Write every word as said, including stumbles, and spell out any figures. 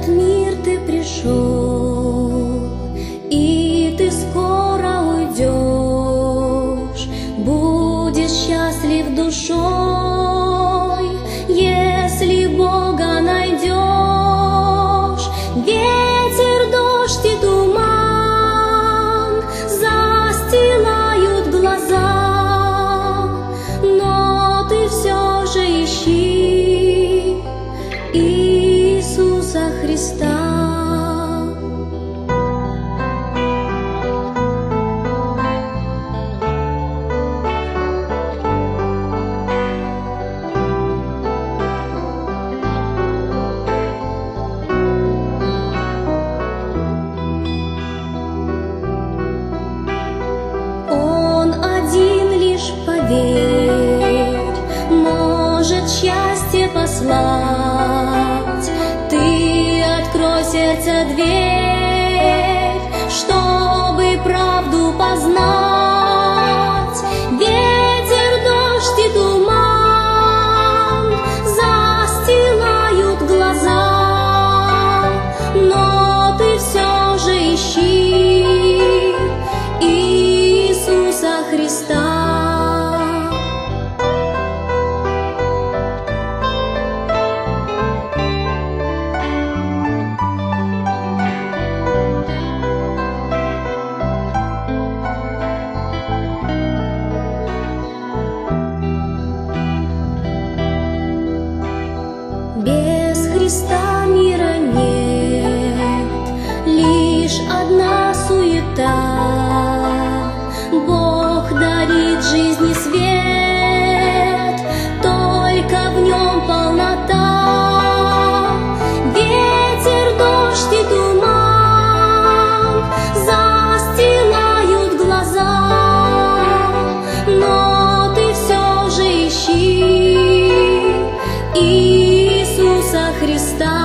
этот мир ты пришел, и ты скоро уйдешь, будешь счастлив душой, если Бога найдешь. Ветер, дождь и туман застилают глаза, но ты все же ищи Иисуса Христа. Поверь, может счастье послать. Ты открой сердце дверь, чтобы правду познать. Ветер, дождь и туман застилают глаза, но ты все же ищи Иисуса Христа. Без Христа мира нет, лишь одна суета. Бог дарит жизни свет, только в нем полнота. Ветер, дождь и туман застилают глаза, но ты все же ищи Иисуса Христа.